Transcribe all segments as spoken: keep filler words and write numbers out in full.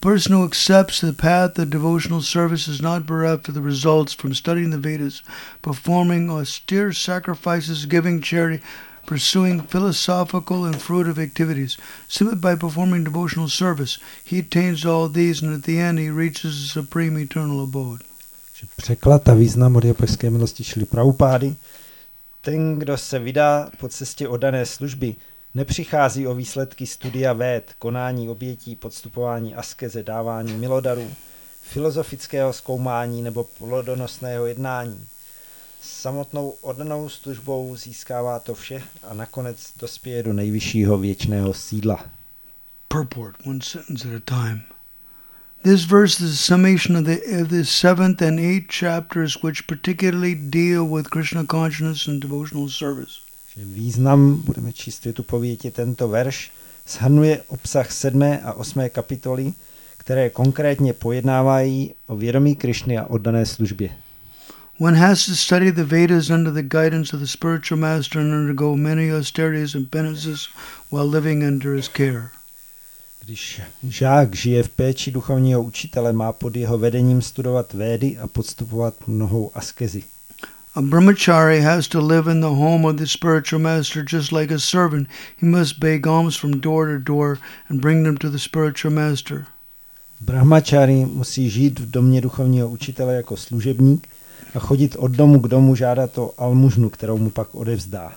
person who accepts the path of devotional service is not bereft of the results from studying the Vedas, performing austere sacrifices, giving charity, pursuing philosophical and fruitive activities. Simply by performing devotional service, he attains all these, and at the end he reaches the supreme eternal abode. Překlad a význam Madhyapajské milosti Šrily Prabhupády. Ten, kdo se vydá po cestě oddané služby, nepřichází o výsledky studia véd, konání obětí, podstupování askeze, dávání milodarů, filozofického zkoumání nebo plodonosného jednání. Samotnou oddanou službou získává to vše a nakonec dospěje do nejvyššího věčného sídla. Purport, one sentence at a time. This verse is a summation of the, of the seventh and eighth chapters which particularly deal with Krishna consciousness and devotional service. Význam, budeme číst větu po větě, tento verš shrnuje obsah sedmé a osmé kapitoly, které konkrétně pojednávají o vědomí Krišny a oddané službě. One has to study the Vedas under the guidance of the spiritual master and undergo many austerities and penances while living under his care. Když žák žije v péči duchovního učitele, má pod jeho vedením studovat védy a podstupovat mnohou askezi. A brahmachari has to live in the home of the spiritual master just like a servant. He must beg alms from door to door and bring them to the spiritual master. Brahmachari musí žít v domě duchovního učitele jako služebník a chodit od domu k domu žádat o almužnu, kterou mu pak odevzdá.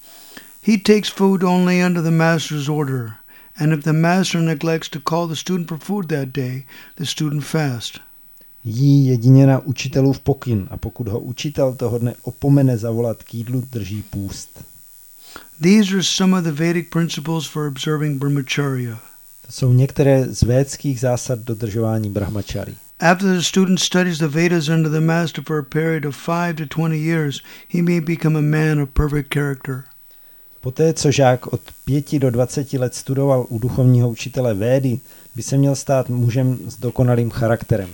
He takes food only under the master's order, and if the master neglects to call the student for food that day, the student fasts. Jí jedině na učitelův pokyn a pokud ho učitel toho dne opomene zavolat k jídlu, drží půst. These are some of the Vedic principles for observing brahmacharya. To jsou některé z védských zásad dodržování brahmachari. After the student studies the Vedas under the master for a period of five to twenty years, he may become a man of perfect character. Poté, co žák od pěti do dvaceti let studoval u duchovního učitele Védy, by se měl stát mužem s dokonalým charakterem.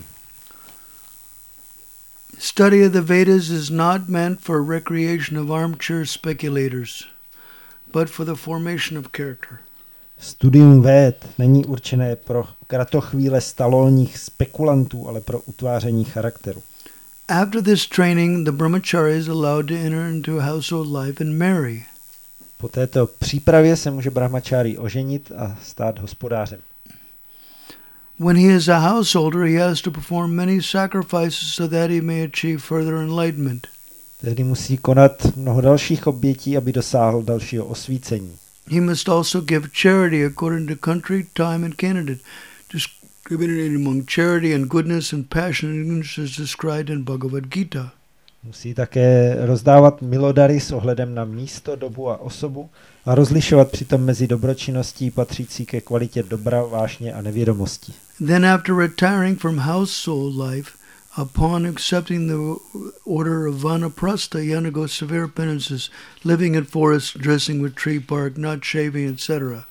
Study of the Vedas is not meant for recreation of armchair speculators, but for the formation of character. Studium véd není určené pro kratochvíle stalolních spekulantů, ale pro utváření charakteru. After this training, the brahmachari is allowed to enter into household life and marry. Po této přípravě se může brahmachari oženit a stát hospodářem. When he is a householder, he has to perform many sacrifices so that he may achieve further enlightenment. Tehdy musí konat mnoho dalších obětí, aby dosáhl dalšího osvícení. He must also give charity according to country, time, and candidate, discriminating among charity and goodness and passion and goodness as described in Bhagavad Gita. Musí také rozdávat milodary s ohledem na místo, dobu a osobu a rozlišovat přitom mezi dobročinností patřící ke kvalitě dobra, vášně a nevědomosti. Then after retiring from household life, upon accepting the order of Vanaprastha, he undergoes severe penances, living in forests, dressing with tree bark, not shaving, et cetera.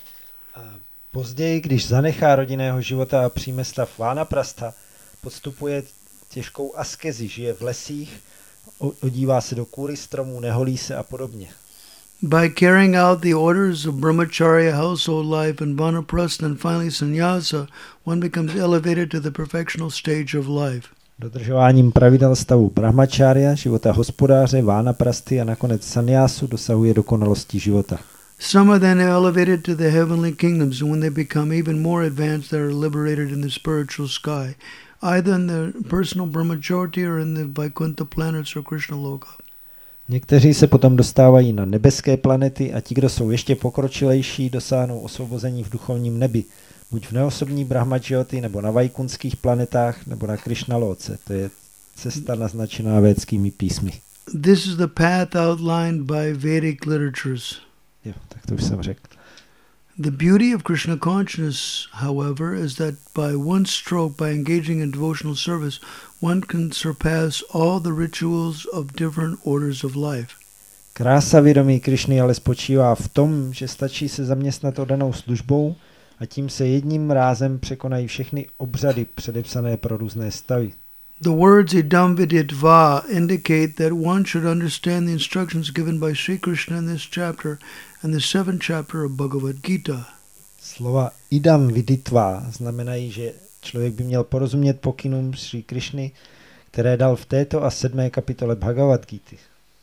Později, když zanechá rodinného života a přijme stav Vanaprastha, podstupuje těžkou askezi, žije v lesích, odívá se do kůry stromů, neholí se a podobně. By carrying out the orders of brahmacharya, household life, and vanaprastha, and finally sannyasa, one becomes elevated to the perfectional stage of life. Dodržováním pravidel stavu brahmacharya, života hospodáře, vanaprasty a nakonec sannyásu dosahuje dokonalosti života. Some are then elevated to the heavenly kingdoms, and when they become even more advanced, they are liberated in the spiritual sky, either in the personal brahmacharya or in the Vaikuntha planets or Krishna Loka. Někteří se potom dostávají na nebeské planety a ti, kdo jsou ještě pokročilejší, dosáhnou osvobození v duchovním nebi, buď v neosobní brahmajyoty, nebo na vajkunských planetách, nebo na Krishna Loce. To je cesta naznačená védskými písmy. This is the path outlined by Vedic literatures. Jo, tak to už jsem řekl. The beauty of Krishna consciousness, however, is that by one stroke, by engaging in devotional service, one can surpass all the rituals of different orders of life. Krása vědomí Krišny ale spočívá v tom, že stačí se zaměstnat oddanou službou a tím se jedním rázem překonají všechny obřady předepsané pro různé stavy. The words idam viditva indicate that one should understand the instructions given by Sri Krishna in this chapter and the seventh chapter of Bhagavad Gita. Slova idam viditva znamenají, že člověk by měl porozumět pokynům Šrí Krišny, které dal v této a sedmé kapitole Bhagavad Gity.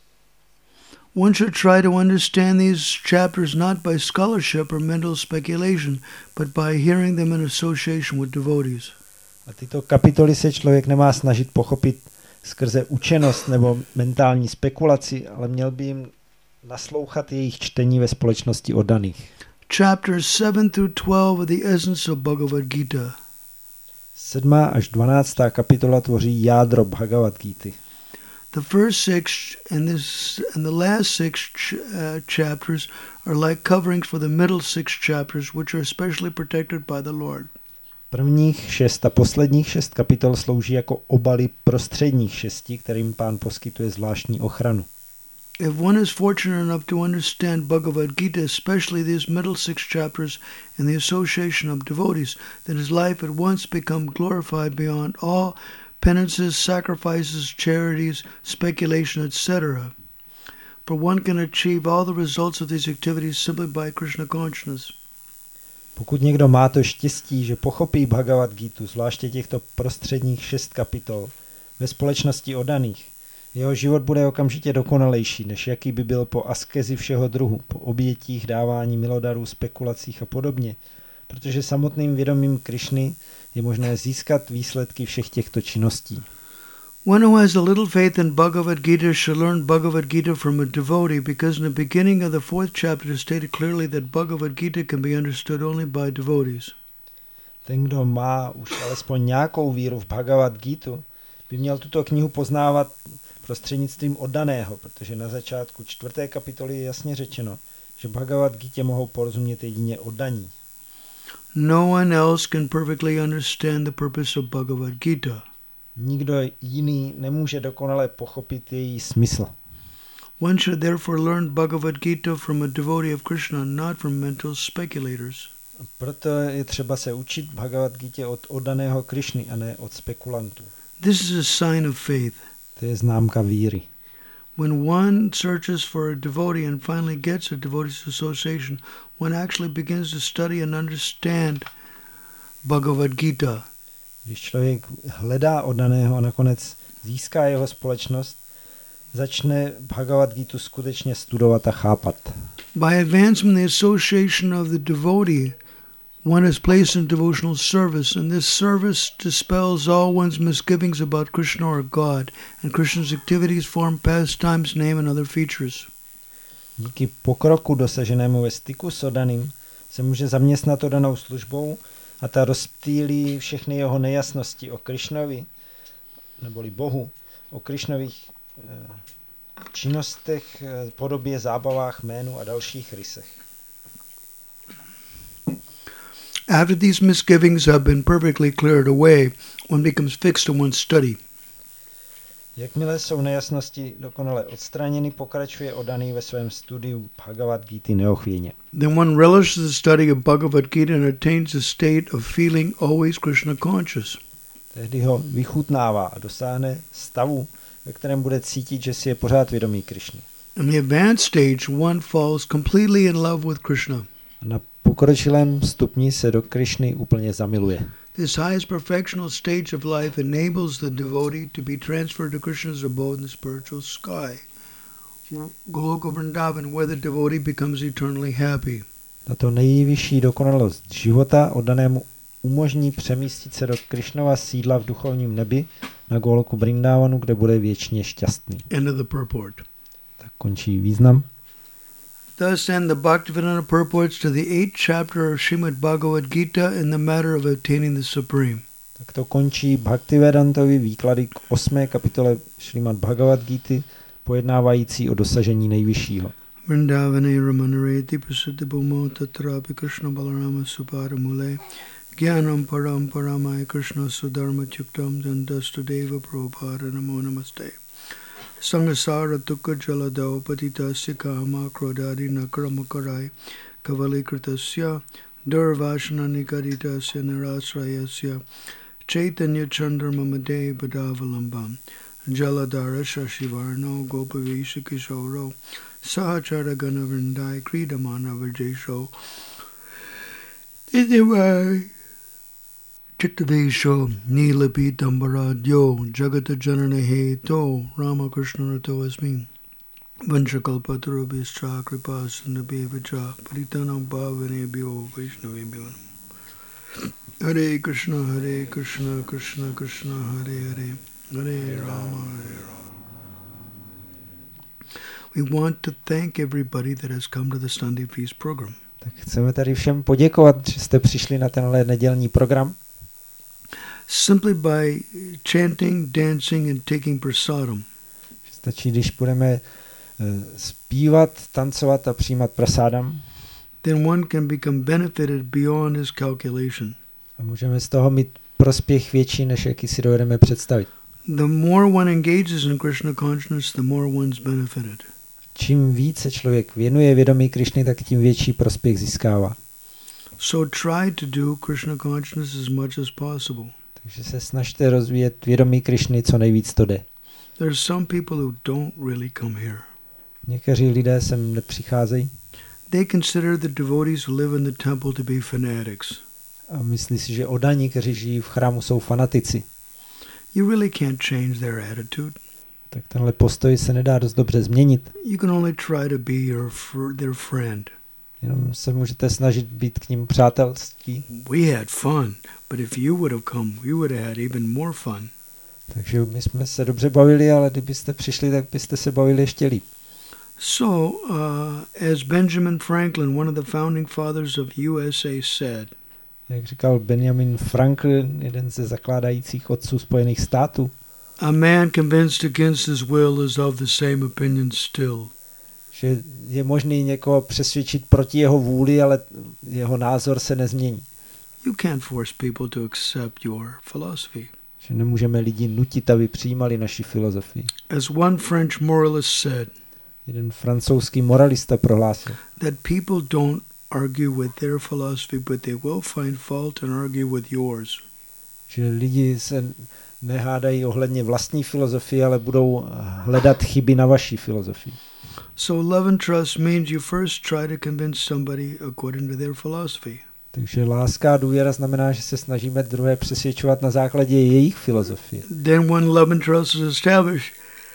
One should try to understand these chapters not by scholarship or mental speculation, but by hearing them in association with devotees. A tyto kapitoly se člověk nemá snažit pochopit skrze učenost nebo mentální spekulaci, ale měl by jim naslouchat jejich čtení ve společnosti oddaných. Chapters seven through twelve are the essence of Bhagavad Gita. Sedmá až dvanáctá kapitola tvoří jádro Bhagavad Gity. The first six and this and the last six ch- uh, chapters are like coverings for the middle six chapters, which are especially protected by the Lord. Prvních šest a posledních šest kapitol slouží jako obaly prostředních šesti, kterým Pán poskytuje zvláštní ochranu. If one is fortunate enough to understand Bhagavad Gita, especially these middle six chapters in the association of devotees, then his life at once become glorified beyond all penances, sacrifices, charities, speculation, et cetera. For one can achieve all the results of these activities simply by Krishna consciousness. Pokud někdo má to štěstí, že pochopí Bhagavad Gitu, zvláště těchto prostředních šest kapitol, ve společnosti oddaných, jeho život bude okamžitě dokonalejší, než jaký by byl po askezi všeho druhu, po obětích, dávání milodarů, spekulacích a podobně, protože samotným vědomím Krišny je možné získat výsledky všech těchto činností. One who has a little faith in Bhagavad Gita should learn Bhagavad Gita from a devotee, because in the beginning of the fourth chapter it is stated clearly that Bhagavad Gita can be understood only by devotees. Ten, kdo má už alespoň nějakou víru v Bhagavad Gitu, by měl tuto knihu poznávat prostřednictvím oddaného, protože na začátku čtvrté kapitoly je jasně řečeno, že Bhagavad Gitě mohou porozumět jedině oddaní. No one else can perfectly understand the purpose of Bhagavad Gita. Nikdo jiný nemůže dokonale pochopit její smysl. One should therefore learn Bhagavad Gita from a devotee of Krishna, not from mental speculators. A proto je třeba se učit Bhagavad Gitě od oddaného Krišny a ne od spekulantů. This is a sign of faith. To je známka víry. When one searches for a devotee and finally gets a devotee's association, one actually begins to study and understand Bhagavad Gita. Když člověk hledá oddaného a nakonec získá jeho společnost, začne Bhagavad Gitu skutečně studovat a chápat. By advancement the association of the devotee, one is placed in devotional service, and this service dispels all one's misgivings about Krishna or God, and Krishna's activities, form, pastimes, name, and other features. Díky pokroku dosaženému ve styku s oddaným se může zaměstnat oddanou službou a ta rozptýlí všechny jeho nejasnosti o Krišnovi, neboli Bohu, o Krišnových eh, činnostech, eh, podobě, zábavách, jménu a dalších rysech. After these misgivings have been perfectly cleared away, one becomes fixed on one's study. Jakmile jsou nejasnosti dokonale odstraněny, pokračuje oddaný ve svém studiu Bhagavad Gity neochvějně. Then one relishes the study of Bhagavad Gita and attains a state of feeling always Krishna conscious. Tehdy ho vychutnává a dosáhne stavu, ve kterém bude cítit, že si je pořád vědomý Krišny. In the advanced stage, one falls completely in love with Krishna. Na pokročilém stupni se do Krišny úplně zamiluje. This highest perfectional stage of life enables the devotee to be transferred to Krishna's abode in the spiritual sky, Goloka Vrindavan, where the devotee becomes eternally happy. Tato nejvyšší dokonalost života oddanému umožní přemístit se do Krišnova sídla v duchovním nebi na Goloku Vrindavanu, kde bude věčně šťastný. End of the purport. Tak končí význam. Thus end the Bhaktivedanta purports to the eighth chapter of Srimad Bhagavad Gita in the matter of attaining the Supreme. Tak to končí Bhaktivedantovi výklady k osmé kapitole Srimad Bhagavad Gity, pojednávající o dosažení nejvyššího. Vrindavane Ramanareti Prasiddha Bhumo Tatrapi Krishna Balarama Suparamule Gyanam Param Paramaya Krishna Sudharma Chuktam Dandastadeva Prabhupada Namo Namaste. Sangasara Tukka Jaladao Patitasya Kama Krodadi Nakramakarai Kavalikritasya Durvashana Nikaditasya Nirasrayasya Chaitanya Chandramamade Badavalambam Jaladara Shashivarno Gopavisha Kishoro Sahachara Gana Vrindai Kridamana Vajesho Anyway, Chittavesho Nilapi Tambaradyo Jagata Jananahe To Rama Krishna Rato Asmi Vanchakalpatarabhischa Kripa Sindhabevacha Paritanam Bhavanebhyo Vaishnavebhyo. Hare Krishna, Hare Krishna, Krishna Krishna, Hare Hare, Hare Rama, Hare Rama. We want to thank everybody that has come to the Sunday Feast program. Tak chceme tady všem poděkovat, že jste přišli na tenhle nedělní program. Simply by chanting, dancing and taking prasadam. Stačí, když budeme uh, zpívat, tancovat a přijímat prasádam. Then one can become benefited beyond his calculation. A můžeme z toho mít prospěch větší, než jaký si dovedeme představit. The more one engages in Krishna consciousness, the more one's benefited. Čím více člověk věnuje vědomí Krišny, tak tím větší prospěch získává. So try to do Krishna consciousness as much as possible. Takže se snažte rozvíjet vědomí Krišny, co nejvíc to jde. There are some people who don't really come here. Někteří lidé sem nepřicházejí. They consider the devotees who live in the temple to be fanatics. A myslí si, že oddaní, kteří žijí v chrámu, jsou fanatici. You really can't change their attitude. Tak tenhle postoj se nedá dost dobře změnit. You can only try to be your fr- their friend. Jenom se můžete snažit být k ním přátelství. We had fun, but if you would have come, we would have had even more fun. Takže my jsme se dobře bavili, ale kdybyste přišli, tak byste se bavili ještě líp. So, uh, as Benjamin Franklin, one of the founding fathers of U S A, said, Jak říkal Benjamin Franklin, jeden ze zakládajících otců Spojených států, a man convinced against his will is of the same opinion still. Že je možný někoho přesvědčit proti jeho vůli, ale jeho názor se nezmění. You can't force people to accept your philosophy. Že nemůžeme lidi nutit, aby přijímali naši filozofii. As one French moralist said, jeden francouzský moralista prohlásil, that people don't argue with their philosophy, but they will find fault and argue with yours. Že lidi se nehádají ohledně vlastní filozofie, ale budou hledat chyby na vaší filozofii. So love and trust means you first try to convince somebody according to their philosophy. Takže láska a důvěra znamená, že se snažíme druhé přesvědčovat na základě jejich filozofie. Then when love and trust is established,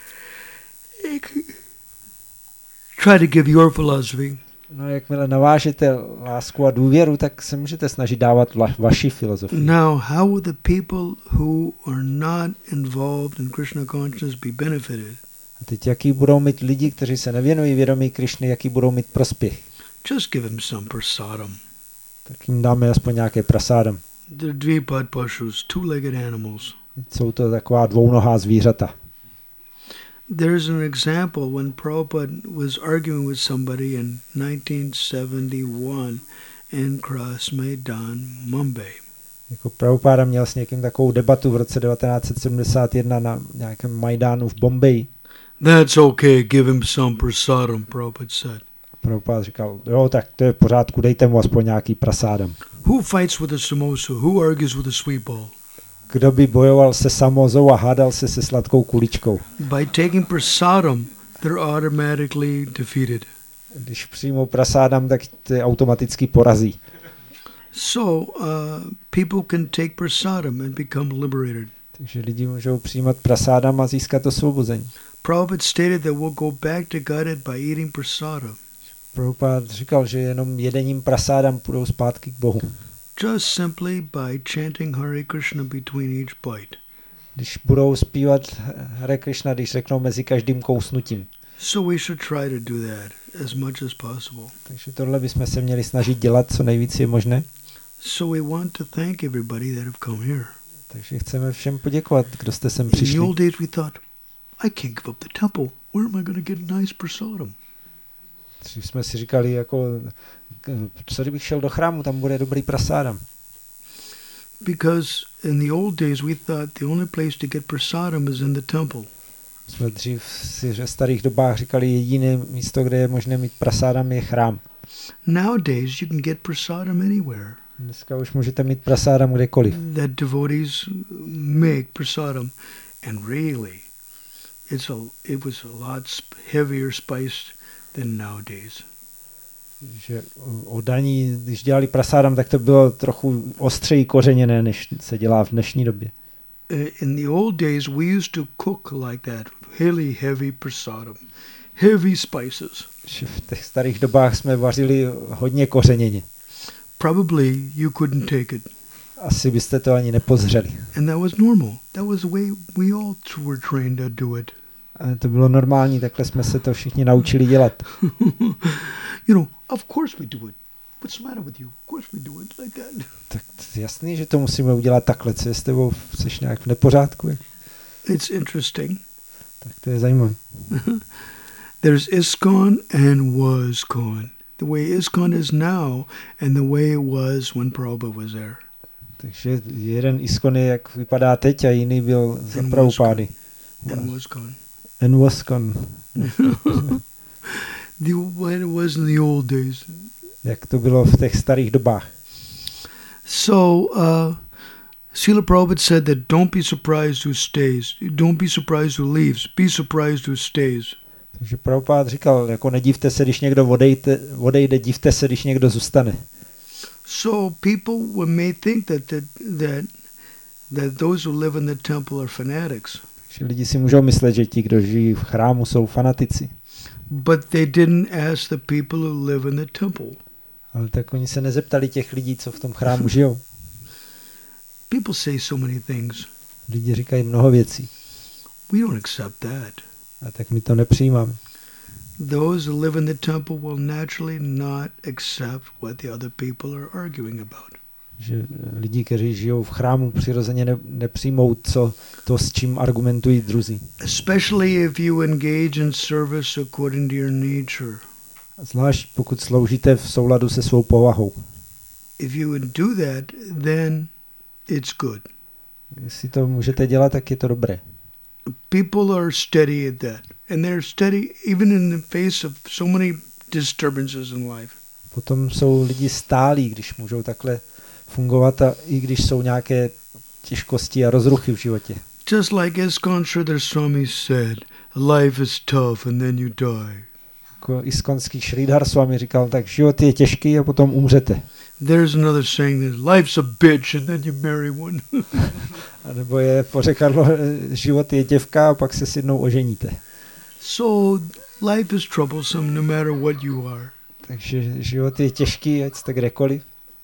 try to give your philosophy. No, jakmile navážete lásku a důvěru, tak se můžete snažit dávat va- vaši filozofii. Now, how will the people who are not involved in Krishna consciousness be benefited? A teď jaký budou mít lidi, kteří se nevěnují vědomí Krišny, jaký budou mít prospěch? Just give them some prasadam. Tak jim dáme aspoň nějaké prasádam. They're dvipad pashus, two-legged animals. Jsou to taková dvounohá zvířata. There's an example when Prabhupada was arguing with somebody in nineteen seventy-one in Cross Maidan, Mumbai. Jako Prabhupáda měl s někým takovou debatu v roce devatenáct set sedmdesát jedna na nějakém Majdánu v Bombeji. That's okay, give him some prasadam, Prabhupada said. Prabhupád říkal, jo, tak to je v pořádku, dejte mu aspoň nějaký prasádam. Who fights with a samosa? Who argues with a sweet ball? Kdo by bojoval se samozou a hádal se se sladkou kuličkou? By taking prasadam, they're automatically defeated. Když přijmou prasádam, tak ty automaticky porazí. So, uh, people can take prasadam and become liberated. Takže lidi můžou přijímat prasádam a získat osvobození. Prabhupada stated that we'll go back to Godhead by eating prasada. Prabhupád říkal, že jenom jedením prasádam půjdou zpátky k Bohu. Just simply by chanting Hare Krishna between each bite. Když budou zpívat Hare Krishna, když řeknou mezi každým kousnutím. So we should try to do that as much as possible. Takže tohle bychom se měli snažit dělat, co nejvíc je možné. So we want to thank everybody that have come here. Takže chceme všem poděkovat, kdo jste sem In the přišli. old days we thought, I can't give up the temple. Where am I going to get nice prasadam? Dřív jsme si říkali, jako, co kdybych šel do chrámu, tam bude dobrý prasádam. Because in the old days we thought the only place to get prasadam is in the temple. Jsme dřív si v starých dobách říkali, jediné místo, kde je možné mít prasádam, je chrám. Nowadays you can get prasadam anywhere. Dneska už můžete mít prasádam kdekoliv. That devotees make prasadam, and really, it's a it was a lot sp- heavier spiced than nowadays. že o daní, když dělali prasádam, tak to bylo trochu ostřeji kořeněné, než se dělá v dnešní době. In the old days, we used to cook like that, really heavy prasadam, heavy spices. V těch starých dobách jsme vařili hodně kořeněně. Probably you couldn't take it. Asi byste to ani nepozřeli. And that was normal. That was the way we all were trained to do it. A to bylo normální, takhle jsme se to všichni naučili dělat. You know, of course we do it. What's the matter with you? Of course we do it like that. Tak jasný, že to musíme udělat takhle. Co je s tebou? Jsi nějak v nepořádku? It's interesting. Tak to je zajímavé. There's ISKCON and WASKON. The way ISKCON is now and the way it was when Prabhupada was there. Takže jeden ISKCON je, jak vypadá teď, a jiný byl za Prabhupády. And WASKON. And WASKON. The way it was in the old days. Jak to bylo v těch starých dobách. So, uh, Srila Prabhupada said that don't be surprised who stays. Don't be surprised who leaves. Be surprised who stays. Takže Prabhupada říkal, jako nedivte se, když někdo odejde, odejde, divte se, když někdo zůstane. So people may think that that that that those who live in the temple are fanatics. Takže lidi si můžou myslet, že ti, kdo žijí v chrámu, jsou fanatici. But they didn't ask the people who live in the temple. Ale tak oni se nezeptali těch lidí, co v tom chrámu žijou. People say so many things. Lidi říkají mnoho věcí. We don't accept that. A tak my to nepřijímáme. Those who live in the temple will naturally not accept what the other people are arguing about. Že lidi, kteří žijou v chrámu, přirozeně ne, nepřijmou co, to, s čím argumentují druzí. Especially if you engage in service according to your nature. Zvlášť pokud sloužíte v souladu se svou povahou. If you would do that, then it's good. Jestli to můžete dělat, tak je to dobré. People are steady at that. And they're steady even in the face of so many disturbances in life. Potom jsou lidi stálí, když můžou takhle fungovat, a i když jsou nějaké těžkosti a rozruchy v životě. Just like ISKCON Sridhar Swami said, life is tough and then you die. Jako iskonský Sridhar Swami říkal, tak život je těžký a potom umřete. There's another saying that life's a bitch and then you marry one. A nebo je pořekadlo, život je děvka a pak se s jednou oženíte. So life is troublesome no matter what you are. Takže život je těžký, ať jste kdekoliv.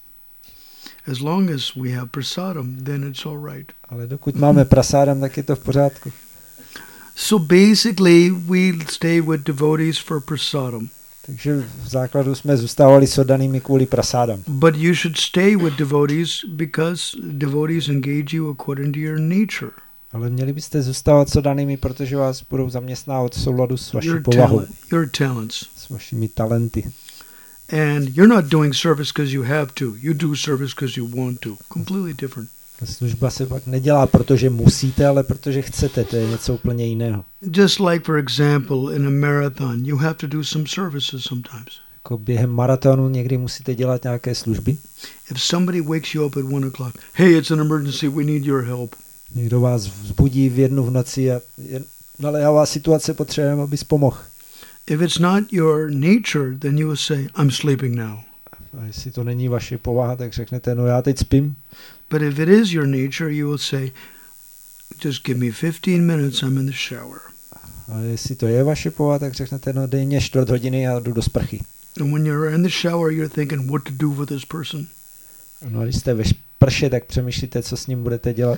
As long as we have prasadam, then it's all right. Ale dokud máme prasádam, tak je to v pořádku. So basically we stay with devotees for prasadam. Takže v základu jsme zůstávali s oddanými kvůli prasádam. But you should stay with devotees because devotees engage you according to your nature. Ale měli byste zůstávat s oddanými, protože vás budou zaměstnávat v souladu s vaší your povahou. Talent, your talents. S vašimi talenty. And you're not doing service because you have to. You do service because you want to. Completely different. Služba se pak nedělá, protože musíte, ale protože chcete. To je něco úplně jiného. Just like, for example, in a marathon, you have to do some services sometimes. Jako během maratonu někdy musíte dělat nějaké služby. If somebody wakes you up at one o'clock, hey, it's an emergency, we need your help. Někdo vás vzbudí v jednu v noci a je naléhavá situace, potřebujeme, abys pomohl. If it's not your nature, then you will say, I'm sleeping now. A jestli to není vaše povaha, tak řeknete, no já teď spím. But if it is your nature, you will say, just give me fifteen minutes, I'm in the shower. A jestli to je vaše povaha, tak řeknete, no dej mě čtvrt hodiny a jdu do sprchy. And when you're in the shower, you're thinking what to do with this person. No a když jste ve sprše, tak přemýšlíte, co s ním budete dělat.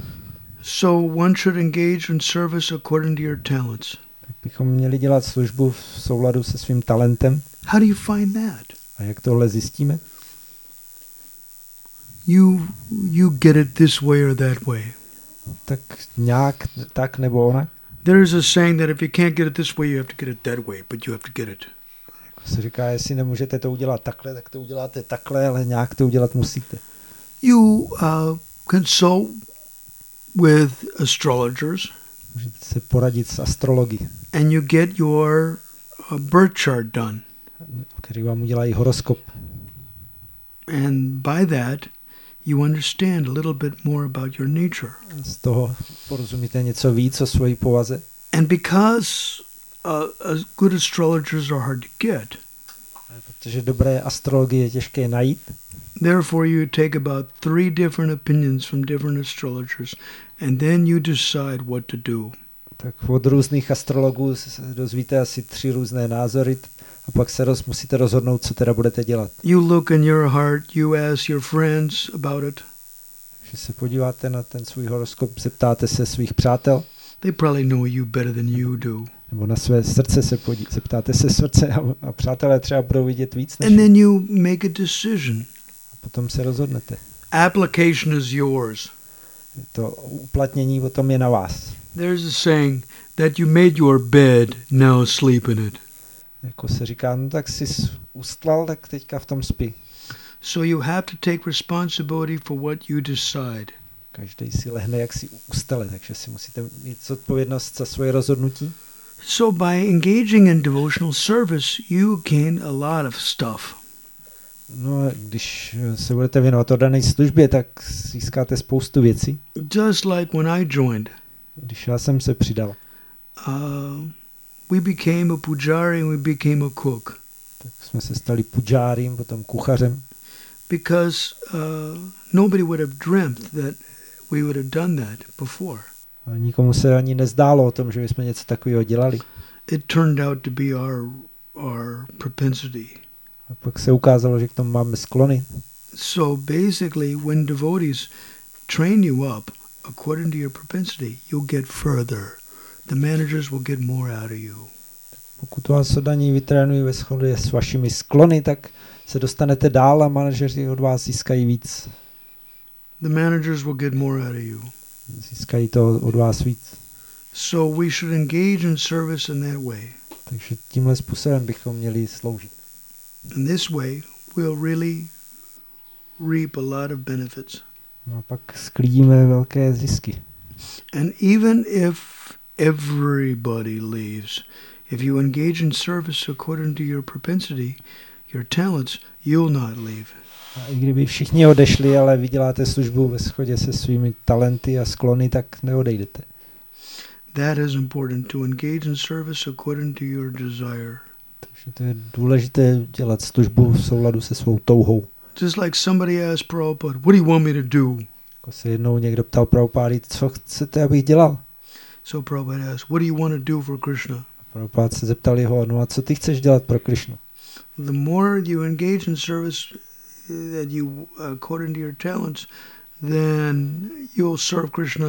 So one should engage in service according to your talents. Tak bychom měli dělat službu v souladu se svým talentem. How do you find that? A jak tohle zjistíme? You you get it this way or that way. Tak nějak, tak nebo onak. There is a saying that if you can't get it this way, you have to get it that way, but you have to get it. Jako se říká, jestli nemůžete to udělat takhle, tak to uděláte takhle, ale nějak to udělat musíte. You uh, consult with astrologers. Můžete se poradit s astrology. And you get your uh, birth chart done. Který vám udělají horoskop. And by that, you understand a little bit more about your nature. Z toho porozumíte něco víc o svojí povaze. And because uh, uh, good astrologers are hard to get, protože dobré astrologie je těžké najít. Therefore, you take about three different opinions from different astrologers, and then you decide what to do. Tak od různých astrologů se dozvíte asi tři různé názory a pak se roz, musíte rozhodnout, co teda budete dělat. You look in your heart, you ask your friends about it. Když se podíváte na ten svůj horoskop, zeptáte se svých přátel. They probably know you better than you do. Nebo na své srdce se podí, zeptáte se srdce a, a přátelé třeba budou vidět víc než. And then you make a decision. A potom se rozhodnete. Application is yours. To uplatnění potom je na vás. There's a saying that you made your bed, now sleep in it. Jako se říká, no tak jsi ustlal, tak teďka v tom spí. So you have to take responsibility for what you decide. Každý si lehne, jak si ustale, takže si musíte mít zodpovědnost za svoje rozhodnutí. So by engaging in devotional service, you gain a lot of stuff. No, když se budete věnovat oddané službě, tak získáte spoustu věcí. Just like when I joined. Když já jsem se přidal. Uh, we became a pujari and we became a cook. Tak jsme se stali pujárím, potom kuchařem. Because uh, nobody would have dreamt that we would have done that before. Ale nikomu se ani nezdálo o tom, že bychom něco takového dělali. It turned out to be our our propensity. A pak se ukázalo, že k tomu máme sklony. So basically, when devotees train you up according to your propensity, you'll get further. The managers will get more out of you. Pokud vás oddaní vytrénují ve shodě s vašimi sklony, tak se dostanete dál a manažeři od vás získají víc. The managers will get more out of you. Získají to od vás víc. So we should engage in service in that way. Takže tímhle způsobem bychom měli sloužit. In this way, we'll really reap a lot of benefits. No a pak sklidíme velké zisky. And even if everybody leaves, if you engage in service according to your propensity, your talents, you'll not leave. A i kdyby všichni odešli, ale vyděláte službu ve shodě se svými talenty a sklony, tak neodejdete. That is important, to engage in service according to your desire. Takže to je důležité dělat službu v souladu se svou touhou. Just like somebody asked Prabhupada, what do you want me to do? Jako se jednou někdo ptal Prabhupády, co chcete, abych dělal? So Prabhupada asked, what do you want to do for Krishna? Prabhupád se zeptal jeho, no a co ty chceš dělat pro Krishnu? The more you engage in service that you, according to your talents, then you'll serve Krishna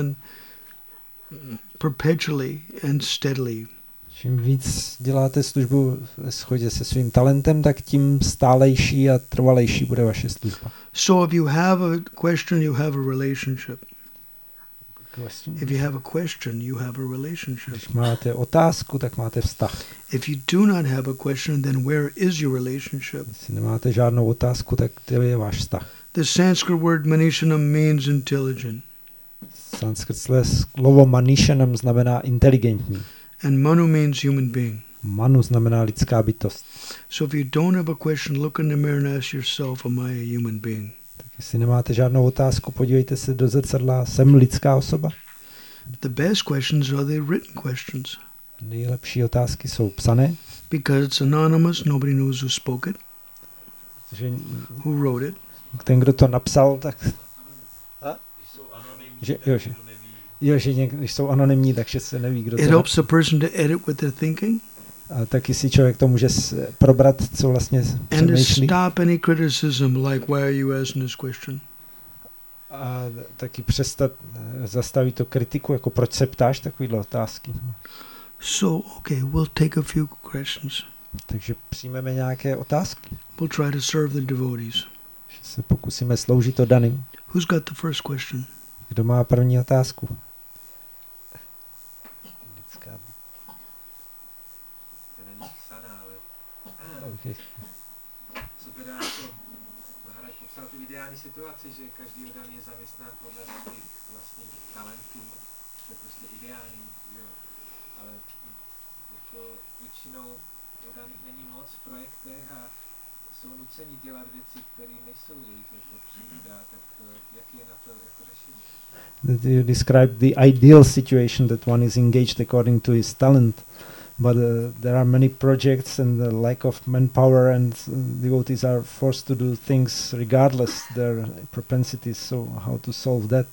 perpetually and steadily. Čím víc děláte službu ve shodě se svým talentem, tak tím stálejší a trvalejší bude vaše služba. So if you have a question, you have a relationship. Question. If you have a question, you have a relationship. Když máte otázku, tak máte vztah. If you do not have a question, then where is your relationship? Jestli nemáte žádnou otázku, tak to je váš vztah. The Sanskrit word manishanam means intelligent. Sanskrit slovo manishanam znamená inteligentní. And manu means human being. Manu znamená lidská bytost. So if you don't have a question, look in the mirror and ask yourself, am I a human being? Tak jestli nemáte žádnou otázku, podívejte se do zrcadla, jsem lidská osoba? The best questions are the written questions. Nejlepší otázky jsou psané. Because it's anonymous, nobody knows who spoke it, Že who wrote it. ten, kdo to napsal, tak... A? Že, jo, že, jo, že něk, když jsou anonymní, takže se neví, kdo to It helps the person to edit what they're thinking. A taky si člověk to může probrat, co vlastně And to přemýšlí. stop any criticism, like, why are you asking this question? A taky přestat, zastavit to kritiku, jako proč se ptáš takovýhle otázky. So, okay, we'll take a few questions. Takže přijmeme nějaké otázky. We'll try to serve the devotees. Že se pokusíme sloužit oddaným. Who's got the first question? Kdo má první otázku? Okay. Co teda jako Maharaj popsal ty ideální situaci, že každý oddaný je zaměstnán podle svých vlastních talentů, to je prostě ideální, jo. Ale jako většinou oddaných není moc v projektech a jsou nuceni dělat věci, které nejsou jejich jako příroda, tak jaký je na to jako řešení? You describe the ideal situation that one is engaged according to his talent, but uh, there are many projects and the lack of manpower and uh, devotees are forced to do things regardless their propensities, so how to solve that?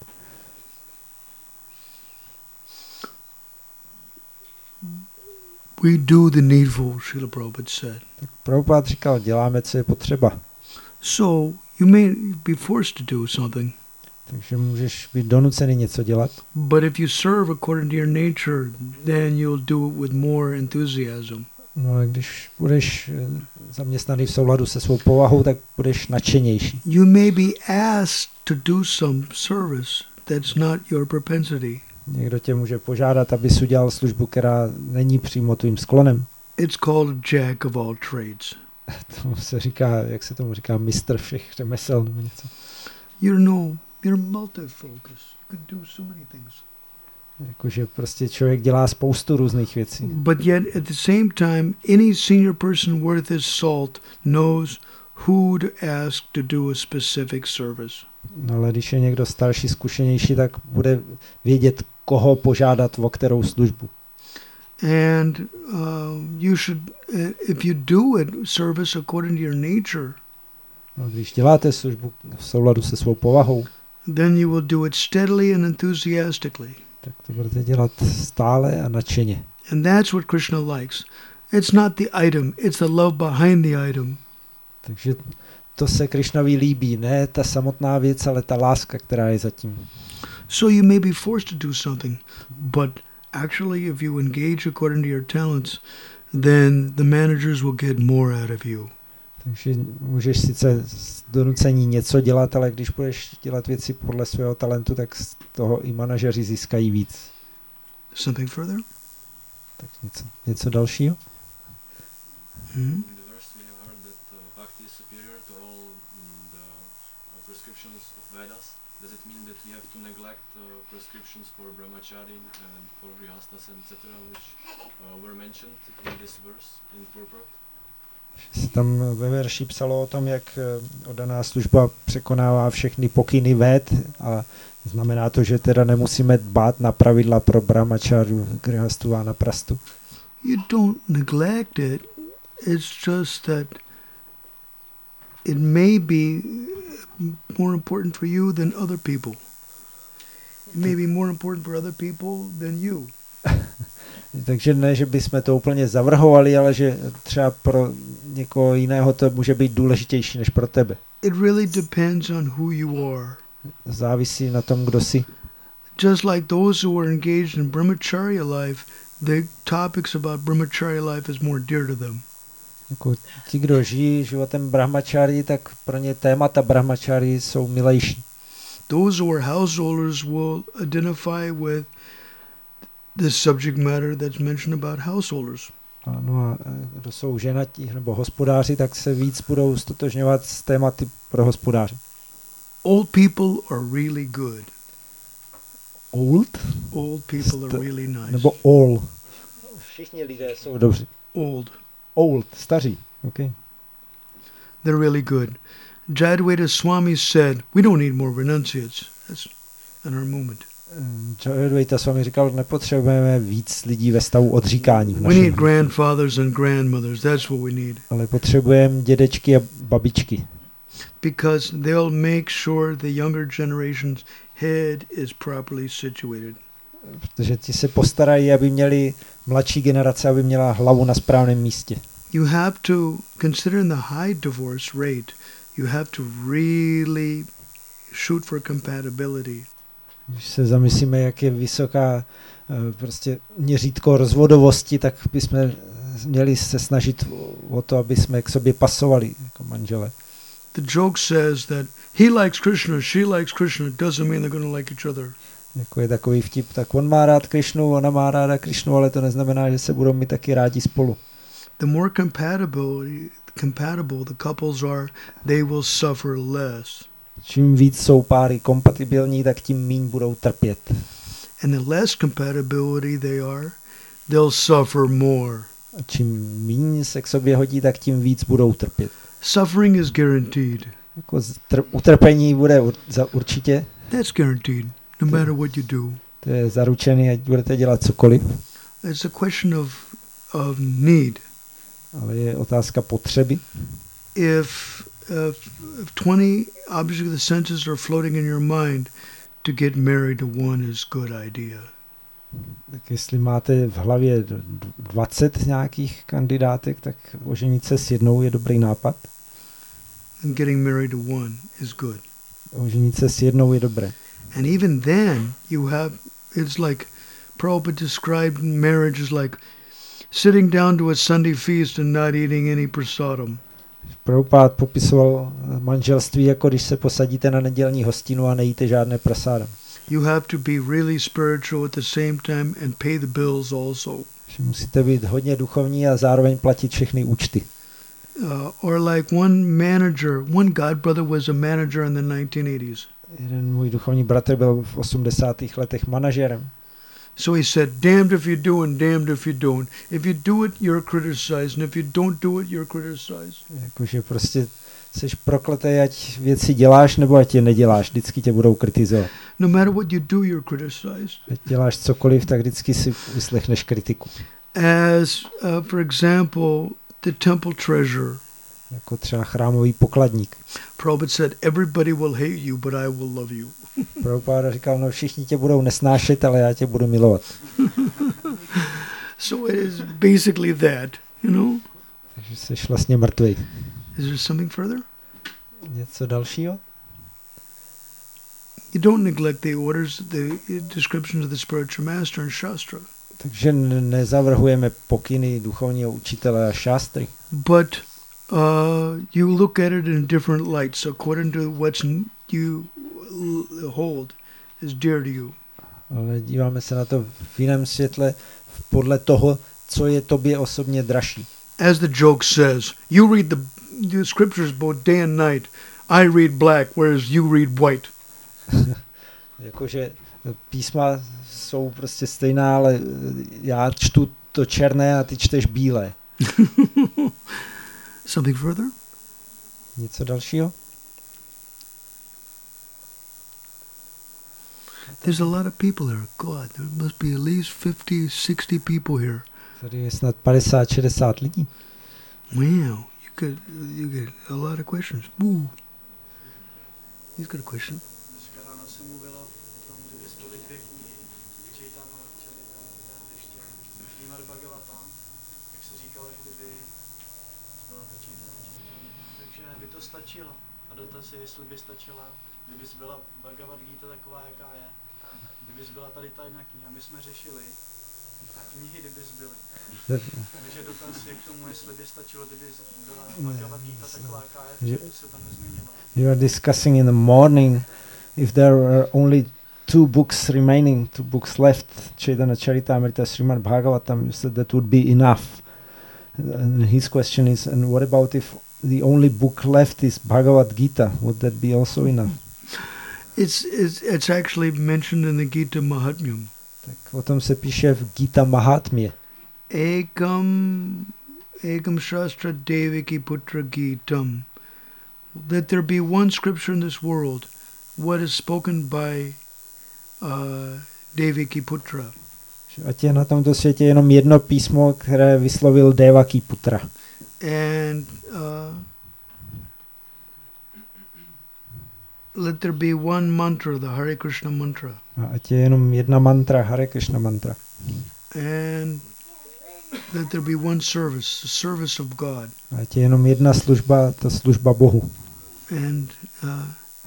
We do the needful, Srila Prabhupada said. Tak Prabhupada říkal, děláme, co je potřeba. So you may be forced to do something. Takže můžeš být donucený něco dělat. But if you serve according to your nature, then you'll do it with more enthusiasm. No a když budeš zaměstnaný v souladu se svou povahou, tak budeš nadšenější. You may be asked to do some service that's not your propensity. Někdo tě může požádat, abys udělal službu, která není přímo tvým sklonem. It's called jack of all trades. Tomu se říká, jak se tomu říká, mistr všech řemesel nebo něco. You know, you're multi-focused. You can do so many things. Jakože prostě člověk dělá spoustu různých věcí. But yet, at the same time, any senior person worth his salt knows who to ask to do a specific service. No ale když je někdo starší, zkušenější, tak bude vědět, koho požádat o kterou službu. And uh, you should, uh, if you do it, service according to your nature, No, když děláte službu v souladu se svou povahou, then you will do it steadily and enthusiastically. tak to budete dělat stále a nadšeně. And that's what Krishna likes. It's not the item, it's the love behind the item. Takže to se Krišnovi líbí, ne ta samotná věc, ale ta láska, která je zatím. So you may be forced to do something, but actually if you engage according to your talents, then the managers will get more out of you. Takže můžeš sice z donucení něco dělat, ale když budeš dělat věci podle svého talentu, tak z toho i manažeři získají víc. Something further? Tak něco, něco dalšího? Hmm? For brahmachari and for grihasthas et cetera, which uh, were mentioned in this verse in purport. Se tam ve verši psalo o tom, jak oddaná služba překonává všechny pokyny véd a znamená to, že teda nemusíme dbát na pravidla pro brahmacharu, grihastu a na prastu. You don't neglect it. It's just that it may be more important for you than other people. It may be more important for other people than you. Takže ne, že bychom to úplně zavrhovali, ale že třeba pro někoho jiného to může být důležitější než pro tebe. It really depends on who you are. Závisí na tom, kdo jsi. Just like those who are engaged in brahmacharya life, the topics about brahmacharya life is more dear to them. Jako ti, kdo žijí životem brahmachari, tak pro ně témata brahmachari jsou milejší. Those who are householders will identify with the subject matter that's mentioned about householders. Ano a kdo jsou ženatí nebo hospodáři, tak se víc budou stotožňovat s tématy pro hospodáře. Old people are really good. Old? Old people are really nice. Nebo all. Všichni lidé jsou dobří. Old. Old, staří. Okay. They're really good. Jadwaita Swami said, we don't need more renunciates. That's in our movement. Jadwaita Swami říkal, nepotřebujeme víc lidí ve stavu odříkání. We need grandfathers and grandmothers. That's what we need. Ale potřebujeme dědečky a babičky. Because they'll make sure the younger generation's head is properly situated. Protože ti se postarají, aby měli mladší generace, aby měla hlavu na správném místě. You have to consider the high divorce rate. You have to really shoot for compatibility. Když se zamyslíme, jak je vysoká prostě měřítko rozvodovosti, tak bychom měli se snažit o to, aby jsme k sobě pasovali jako manžele. The joke says that he likes Krishna, she likes Krishna, doesn't mean they're going to like each other. Jako je takový vtip, tak on má rád Krishnu, ona má ráda Krishnu, ale to neznamená, že se budou mít taky rádi spolu. The more compatible, compatible the couples are, they will suffer less. Čím víc jsou páry kompatibilní, tak tím míň budou trpět. And the less compatibility they are, they'll suffer more. A čím míň se k sobě hodí, tak tím víc budou trpět. Suffering is guaranteed. Jako tr- utrpení bude ur- za určitě. That's guaranteed, no matter what you do. To je zaručený, ať budete dělat cokoliv. It's a question of of need. Ale je otázka potřeby. If, if, if twenty objects of the senses are floating in your mind, to get married to one is good idea. Tak jestli máte v hlavě dvacet nějakých kandidátek, tak oženit se s jednou je dobrý nápad. And getting married to one is good. Oženit se s jednou je dobré. And even then, you have, it's like, Prabhupada described marriage as like sitting down to a Sunday feast and not eating any prasadam. Prabhupada popisoval manželství, jako když se posadíte na nedělní hostinu a nejíte žádné prasáda. You have to be really spiritual at the same time and pay the bills also. Musíte být hodně duchovní a zároveň platit všechny účty. Uh, or like one manager, one God brother was a manager in the nineteen eighties. Jeden můj duchovní bratr byl v osmdesátých letech manažerem. So he said, damned if you do and damned if you don't. If you do it, you're criticized. And if you don't do it, you're criticized. Jakože prostě seš prokletý, ať věci děláš, nebo ať je neděláš. Vždycky tě budou kritizovat. No matter what you do, you're criticized. Ať děláš cokoliv, tak vždycky si vyslechneš kritiku. As, uh, for example, the temple treasurer. Jako třeba chrámový pokladník. Prabhupada said, everybody will hate you, but I will love you. Prabhupada říkal, no všichni tě budou nesnášet, ale já tě budu milovat. So it is basically that, you know. Takže jsi vlastně mrtvý. Is there something further? Něco dalšího? You don't neglect the orders, the descriptions of the spiritual master and Shastra. Takže nezavrhujeme pokyny duchovního učitele a šástry. But uh, you look at it in different lights according to what you hold is dear to you. Ale díváme se na to v jiném světle podle toho, co je tobě osobně dražší. As the joke says, you read the, the scriptures both day and night. I read black, whereas you read white. Jakože písma jsou prostě stejná, ale já čtu to černé a ty čteš bílé. Something further? Něco dalšího? There's a lot of people here. God, there must be at least fifty, sixty people here. Tady je snad padesát šedesát lidí. Wow, you get you get a lot of questions. Woo. He's got a question. Dneska ráno se mluvilo o tom, že bys byly dvě knihy, Chaitanya Charitamrita a ještě Srimad Bhagavatam, jak se říkalo, že kdyby byla ta Chaitanya Charitamrita, takže by to stačilo. A dotaz je, jestli by stačila, kdybys byla Bhagavad Gita taková, jaká je. Kdybys byla tady ta jedna kniha, my jsme řešili knihy, kdybys byly. Takže dotaz je k tomu, jestli by stačilo, kdybys byla Bhagavad Gita taková, jaká je, protože by se tam nezměnila. You are discussing in the morning if there are only two books remaining, two books left, Chaitanya Charitamrita, Srimad Bhagavatam, you said that would be enough. And his question is, and what about if the only book left is Bhagavad Gita? Would that be also enough? It's it's it's actually mentioned in the Gita Mahatmyam. Tak o tom se píše v Gita Mahatmě. Ekam Ekam Shastra Devaki Putra Gitam. Let there be one scripture in this world, what is spoken by uh, Devaki Putra. Ať je na tomto světě jenom jedno písmo, které vyslovil Devaki Putra. And uh, let there be one mantra, the Hare Krishna mantra. A ať je jenom jedna mantra, Hare Krishna mantra. And let there be one service, the service of God. A ať je jenom jedna služba, ta služba Bohu. And uh,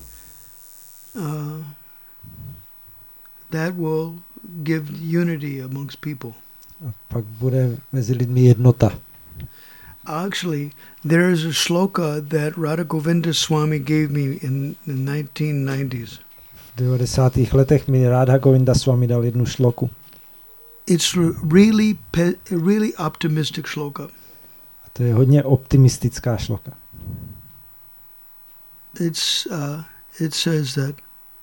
uh, that will give unity amongst people. A pak bude mezi lidmi jednota. Actually, there is a shloka that Radha Govinda Swami gave me in the nineteen nineties. V devadesátých letech mi Radha Govinda Swami dal jednu šloku. It's really, pe- really optimistic shloka. A to je hodně optimistická šloka. It's uh, it says that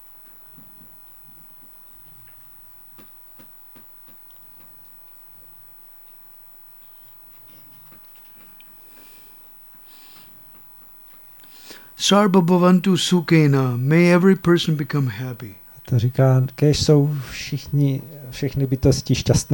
Sarva bhavantu sukhena, may every person become happy. A to říká, kéž jsou všichni, všechny bytosti šťastné.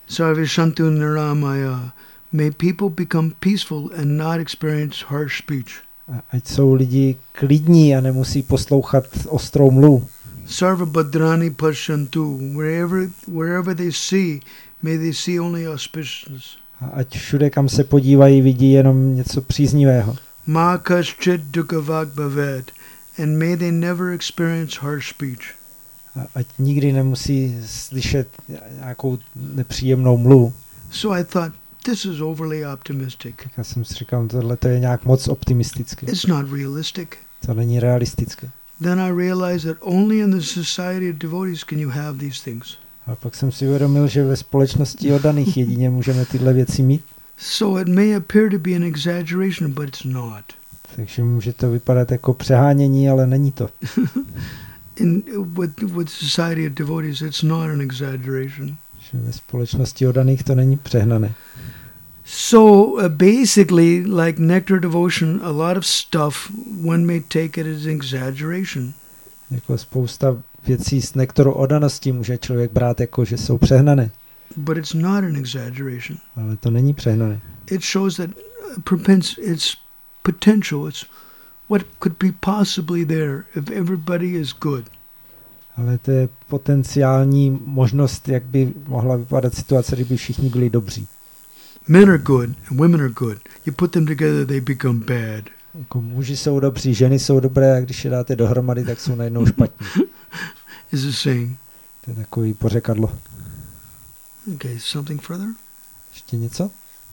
Sarve Shantu Niramaya. May people become peaceful and not experience harsh speech. A ať jsou lidi klidní a nemusí poslouchat ostrou mluvu. Sarva Bhadrani Pashantu. Wherever, wherever they see, may they see only auspiciousness. A ať všude, kam se podívají, vidí jenom něco příznivého. Ma kaschit dukavak bhaved. And may they never experience harsh speech. A ať nikdy nemusí slyšet nějakou nepříjemnou mluvu. So I thought, this is overly optimistic. Tak já jsem si říkal, tohle to je nějak moc optimistické. It's not realistic. To není realistické. Then I realized that only in the society of devotees can you have these things. A pak jsem si uvědomil, že ve společnosti oddaných jedině můžeme tyhle věci mít. So it may appear to be an exaggeration, but it's not. Takže může to vypadat jako přehánění, ale není to. In with with society of devotees, it's not an exaggeration. Že ve společnosti oddaných to není přehnané. So uh, basically, like nectar devotion, a lot of stuff one may take it as an exaggeration. Jako spousta věcí z nektaru oddanosti může člověk brát jako, že jsou přehnané. But it's not an exaggeration. Ale to není přehnané. It shows that uh, propens- it's potential. It's what could be possibly there if everybody is good. Ale to je potenciální možnost, jak by mohla vypadat situace, kdyby všichni byli dobří. Men are good and women are good. You put them together, they become bad. Jako muži jsou dobří, ženy jsou dobré a když je dáte dohromady, tak jsou najednou špatní. Is a saying. To je takový pořekadlo. Okay, something further? Ještě něco?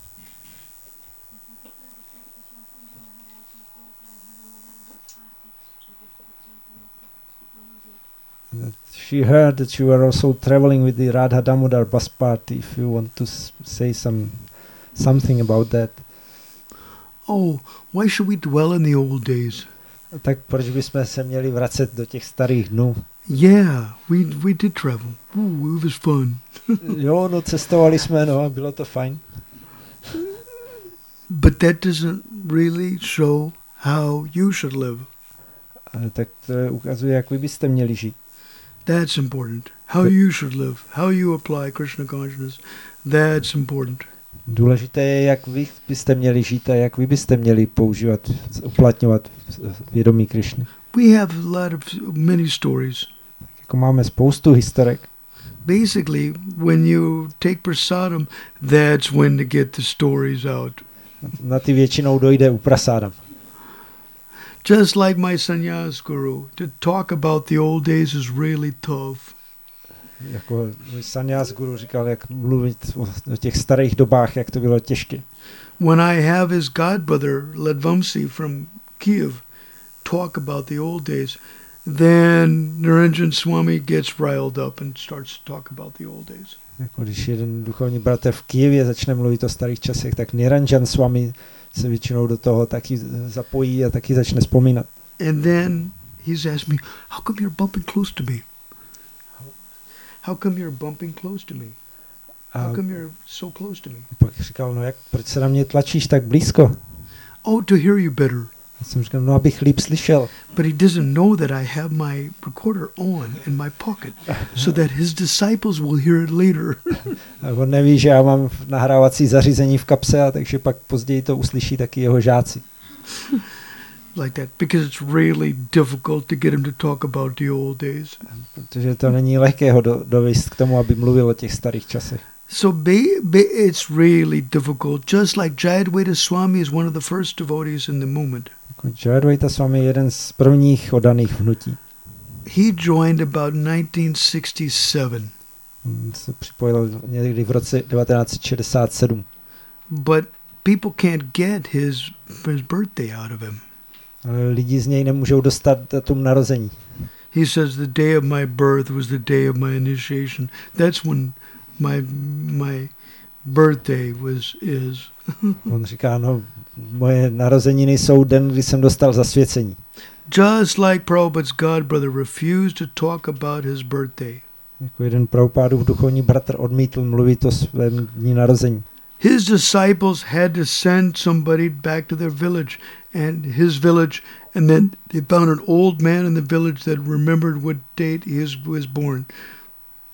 She heard that you were also traveling with the Radha Damodar bus party. If you want to s- say some something about that. Oh, why should we dwell in the old days? Tak proč bychom se měli vracet do těch starých dnů? Yeah, we we did travel. Ooh, it was fun. Jo, no cestovali jsme, no a bylo to fajn. But that doesn't really show how you should live. Ale tak to ukazuje, jak vy byste měli žít. That's important. How you should live, how you apply Krishna consciousness. That's important. Důležité je, jak vy byste měli žít a jak vy byste měli používat, uplatňovat vědomí Krišny. We have a lot of many stories. Jako máme spoustu historek. Basically, when you take prasadam, that's when to get the stories out. Na ty většinou dojde u prasádam. Just like my sannyas guru, to talk about the old days is really tough. Jako můj sannyas guru říkal, jak mluvit o, o těch starých dobách, jak to bylo těžké. When I have his godbrother, Ledvamsi from Kiev, talk about the old days, then Niranjan Swami gets riled up and starts to talk about the old days. Jako když jeden duchovní bratr v Kyjevě začne mluvit o starých časech, tak Niranjan Swami se většinou do toho taky zapojí a taky začne vzpomínat. And then he's asked me, how come you're bumping close to me? How come you're bumping close to me? How A come you're so close to me? pak říkal, no jak, proč se na mě tlačíš tak blízko? Oh, to hear you better. Já jsem říkal, no abych líp slyšel. But he doesn't know that I have my recorder on in my pocket so that his disciples will hear it later. A on neví, že já mám nahrávací zařízení v kapse, a takže pak později to uslyší taky jeho žáci. Like that, because it's really difficult to get him to talk about the old days. Protože to není lehké ho do, dovést k tomu, aby mluvil o těch starých časech. So be, be, it's really difficult. Just like Jayadvaita Swami is one of the first devotees in the movement. Jako Jayadvaita Swami je jeden z prvních oddaných hnutí. He joined about nineteen sixty-seven. On se připojil někdy v roce devatenáct šedesát sedm. But people can't get his, his birthday out of him. Ale lidi z něj nemůžou dostat datum narození. He says the day of my birth was the day of my initiation. That's when my my birthday was is. On říká, no, moje narozeniny jsou den, kdy jsem dostal zasvěcení. Just like Prabhupada's godbrother refused to talk about his birthday. Jako jeden Prabhupádův duchovní bratr odmítl mluvit o svém dní narození. His disciples had to send somebody back to their village and his village, and then they found an old man in the village that remembered what date he was, was born.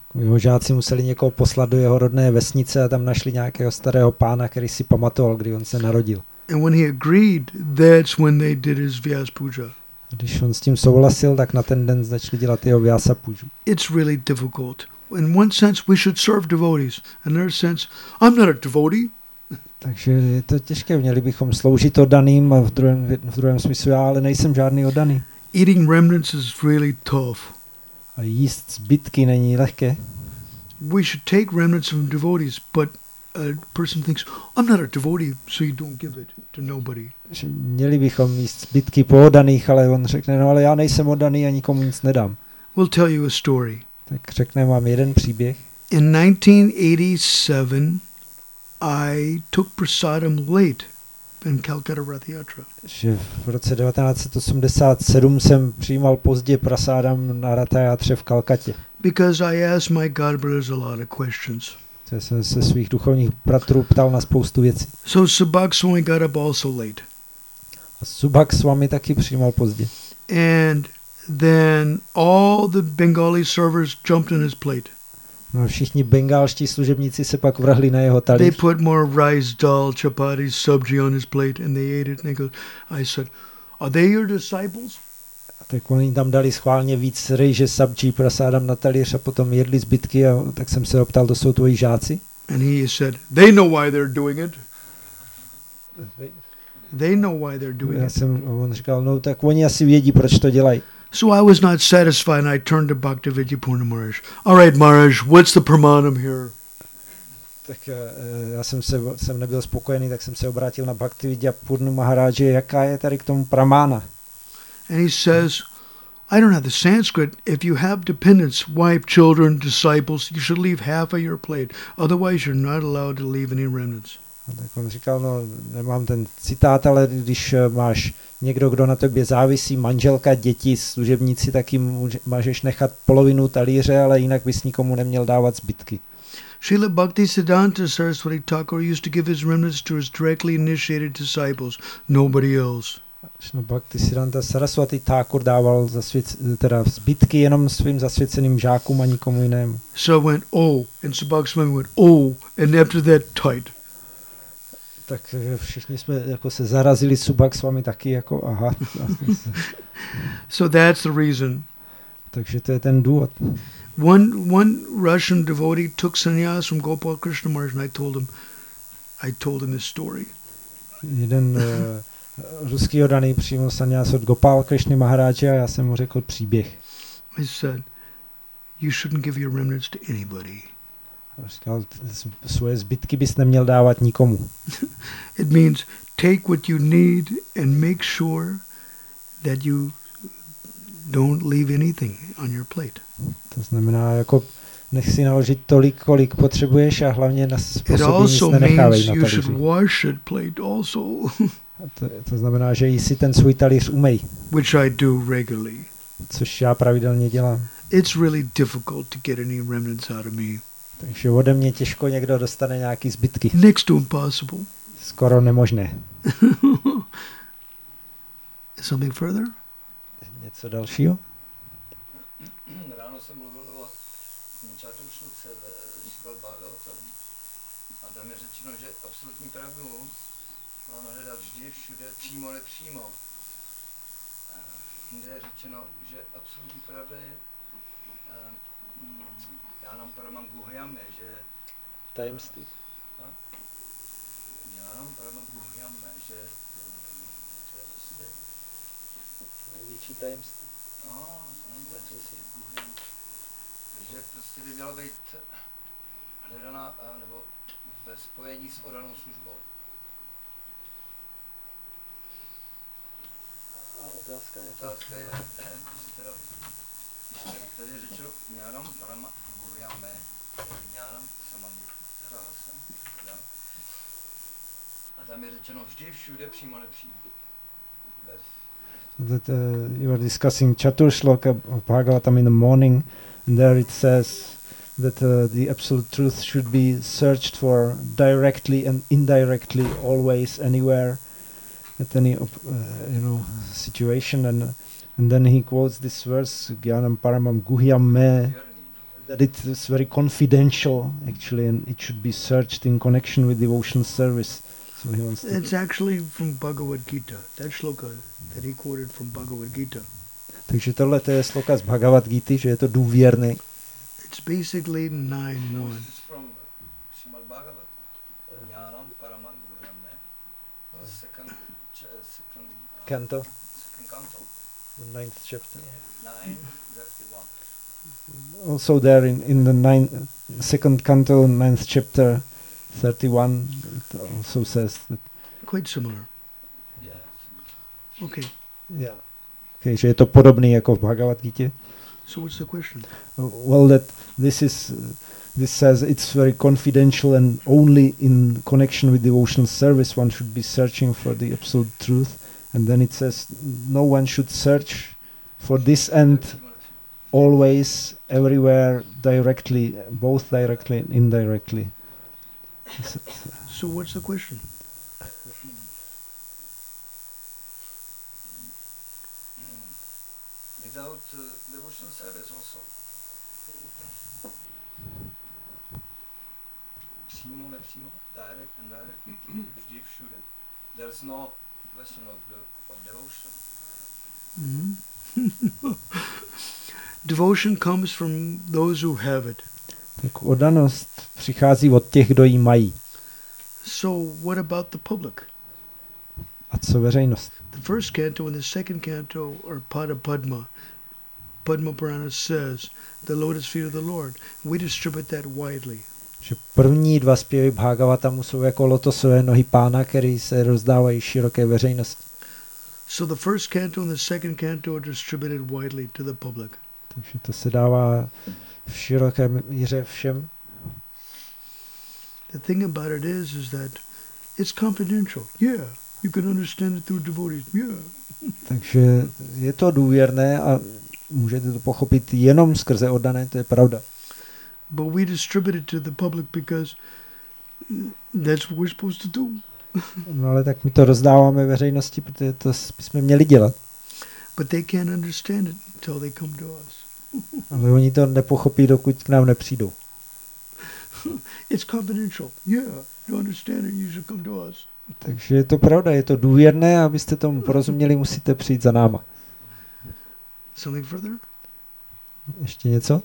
Jeho žáci museli někoho poslat do jeho rodné vesnice a tam našli nějakého starého pána, který si pamatoval, kdy on se narodil. And when he agreed, that's when they did his Vyas Puja. A když on s tím souhlasil, tak na ten den začali dělat jeho Vyasa Puju. It's really difficult. In one sense, we should serve devotees. In another sense, I'm not a devotee. Takže je to těžké, měli bychom sloužit oddaným a v druhém, v druhém smyslu já ale nejsem žádný oddaný. Eating remnants is really tough. A jíst zbytky není lehké. We should take remnants from devotees, but a person thinks, I'm not a devotee, so you don't give it to nobody. Že měli bychom jíst zbytky po oddaných, ale on řekne, no ale já nejsem oddaný a nikomu nic nedám. We'll tell you a story. Tak řekne vám jeden příběh. In nineteen eighty-seven, I took prasadam late in Calcutta Rath Yatra. Že v roce devatenáct set osmdesát sedm jsem přijímal pozdě prasádam na Ratha Yatře v Kalkatě. Because I asked my God brothers a lot of questions. Já jsem se svých duchovních bratrů ptal na spoustu věcí. So Subhak Swami got up also late. A Subhak Swami taky přijímal pozdě. And then all the Bengali servers jumped in his plate. No, všichni bengálští služebníci se pak vrhli na jeho They talíř. put more rice, dal, chapati, sabji on his plate, and they ate it. And they go, I said, are they your disciples? A tak oni tam dali schválně víc rejže, sabčí, prasádam na talíř a potom jedli zbytky a tak jsem se optal, to jsou tvoji žáci? And he said, they know why they're doing it. They know why they're doing Já it. jsem, on říkal, no tak oni asi vědí, proč to dělají. So I was not satisfied, and I turned to Bhaktivedanta Purna Maharaj. All right, Maharaj, what's the pramanam here? Tak já jsem, se, jsem nebyl spokojený, tak jsem se obrátil na Bhaktivedanta Purnu Maharáže, jaká je tady k tomu pramána. And he says, I don't have the Sanskrit. If you have dependents, wife, children, disciples, you should leave half of your plate. Otherwise, you're not allowed to leave any remnants. A tak on říkal, no nemám ten citát, ale když máš někdo, kdo na tobě závisí, manželka, děti, služebníci, tak jim můžeš nechat polovinu talíře, ale jinak bys nikomu neměl dávat zbytky. Srila Bhaktisiddhanta Saraswati Thakur used to give his remnants to his directly initiated disciples, nobody else. No, Bhaktisiddhanta Saraswati Thakur dával zasvěc, teda zbytky jenom svým zasvěceným žákům a nikomu jinému. So I went, oh, and Subhak Swami went, oh, and after that, tight. Tak všichni jsme jako se zarazili, Subhak Swami taky jako aha. So that's the reason. Takže to je ten důvod. One one Russian devotee took sannyas from Gopal Krishna Maharaj, and I told him, I told him his story. Jeden uh, ruský oddaný přijal sannyas od Gopal Krishna Maharáže a já jsem mu řekl příběh. I said, you shouldn't give your remnants to anybody. A říkal, svoje zbytky bys neměl dávat nikomu. It means take what you need and make sure that you don't leave anything on your plate. To znamená, jako nech si naložit tolik, kolik potřebuješ a hlavně na It sobě nic also nenechávej means na you should talíři. wash that plate also, To, to znamená, že jí si ten svůj talíř umej, which I do regularly. což já pravidelně dělám. It's really difficult to get any remnants out of me. Takže ode mě těžko někdo dostane nějaký zbytky. Next to impossible. Skoro nemožné. Something further? Něco dalšího? Ráno jsem mluvil o čatrošluce ve Šibal Bhagavatam a tam je řečeno, že absolutní pravdu máme hledat vždy, všude, přímo, nepřímo. Jinde je řečeno, že absolutní pravda je já nám paramam guhyame, že Tajemství. já nám paramam guhyame, že to je prostě Největší tajemství. no, guhyame. Takže prostě by měla být hledaná nebo ve spojení s oddanou službou. A otázka je Otázka je, jestli teda, když tady je řečeno ňánam parama guhyame, ňánam samam rahasam, a tam je řečeno vždy, všude, přímo, nepřímo. Bez. that uh, you are discussing Chatur Shloka of Bhagavatam in the morning, and there it says that uh, the absolute truth should be searched for directly and indirectly, always, anywhere, at any op- uh, you know situation, and and then he quotes this verse, Gyanam Paramam Guhyam Me, that it is very confidential actually, and it should be searched in connection with devotional service. So he wants to It's actually from Bhagavad Gita. That shloka that he quoted from Bhagavad Gita. Takže tohle to je sloka z Bhagavad Gita, že je to důvěrný. It's basically nine one. This is from Srimad Bhagavatam. Jnanam Paramam Guhyam, ne? The second, ch- second, uh, Canto, second canto. the ninth chapter. Nine, thirty-one. Also there in, in the ninth, second canto, ninth chapter, thirty-one, it also says that, Quite similar. Yes. Okay. yeah. Okay, že je to podobný jako v Bhagavad Gita. So what's the question? Uh, well, that this is, uh, this says it's very confidential and only in connection with devotional service one should be searching for the absolute truth. And then it says no one should search for this end always, everywhere, directly, both directly and indirectly. So what's the question? Without uh, devotional service also. Přímo, nepřímo, direct and direct, vždy všude. There's no question of, the, of devotion. Mhm. Devotion comes from those who have it. Tak oddanost přichází od těch, kdo ji mají. So what about the public? A co veřejnost? The first canto and the second canto are Pada Padma. Padma Purana says, the lotus feet of the Lord. We distribute that widely. Že první dva zpěvy Bhagavatamu jsou jako lotosové nohy Pána, které se rozdávají široké veřejnosti. So the first canto and the second canto are distributed widely to the public. Takže to se dává v široké míře všem. The thing about it is, is that it's confidential. Yeah, you can understand it through devotees. Yeah. Takže je to důvěrné a můžete to pochopit jenom skrze oddané, to je pravda. But we distribute it to the public because that's what we're supposed to do. No ale tak my to rozdáváme veřejnosti, protože to jsme měli dělat. But they can't understand it until they come to us. Ale oni to nepochopí, dokud k nám nepřijdou. It's confidential. Yeah, you understand it, you should come to us. Takže je to pravda, je to důvěrné a abyste tomu porozuměli, musíte přijít za náma. Something further? Ještě něco?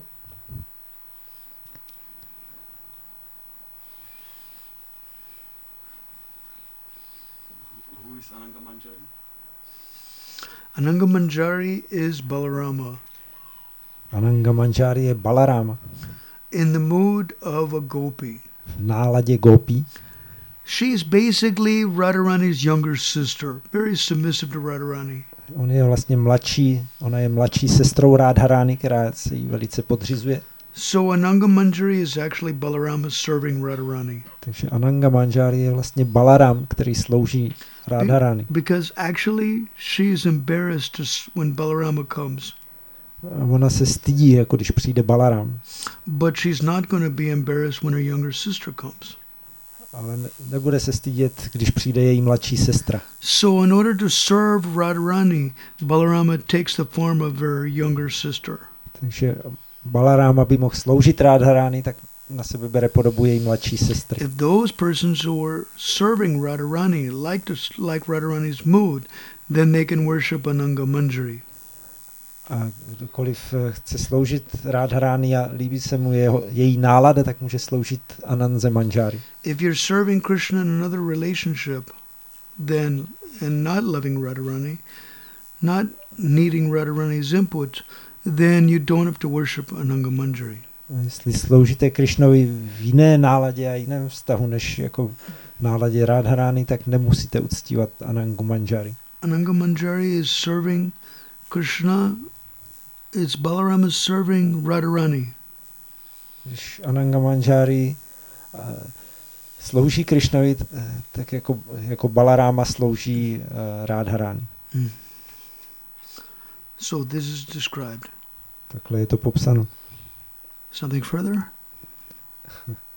Who is Ananga Manjari? Ananga Manjari is Balarama Ananga Manjari je Balarama. in the mood of a gopi. V náladě gopí. She is basically Radharani's younger sister, very submissive to Radharani. On je vlastně mladší, ona je mladší sestrou Radharani, která se jí velice podřizuje. So Ananga Manjari is actually Balarama serving Radharani. Takže Ananga Manjari je vlastně Balaram, který slouží Radharani. Because actually she is embarrassed to s- when Balarama comes. A ona se stydí, jako když přijde Balaram. But she's not going to be embarrassed when her younger sister comes. Ale ne, nebude se stydět, když přijde její mladší sestra. So in order to serve Radharani, Balarama takes the form of her younger sister. Takže Balaram, aby mohl sloužit Radharani, tak na sebe bere podobu její mladší sestry. If those persons who are serving Radharani like to s- like Radharani's mood, then they can worship Ananga Manjari. A kdokoliv eh, chce sloužit Radharani a líbí se mu jeho, její nálada, tak může sloužit Anandze Manjari. If you're serving Krishna in another relationship, then and not loving Radharani, not needing Radharani's input, then you don't have to worship Ananga Manjari. A jestli sloužíte Krišnovi v jiné náladě a jiném vztahu než jako v náladě Radharani, tak nemusíte uctívat Anangu Manjari. Ananga Manjari is serving Krishna. It's Balaram is serving Radharani. Když Ananga Manjari uh, slouží Krišnovi, uh, tak jako, jako Balarama slouží uh, Radharani. Mm. So this is described. Takhle je to popsáno. Something further?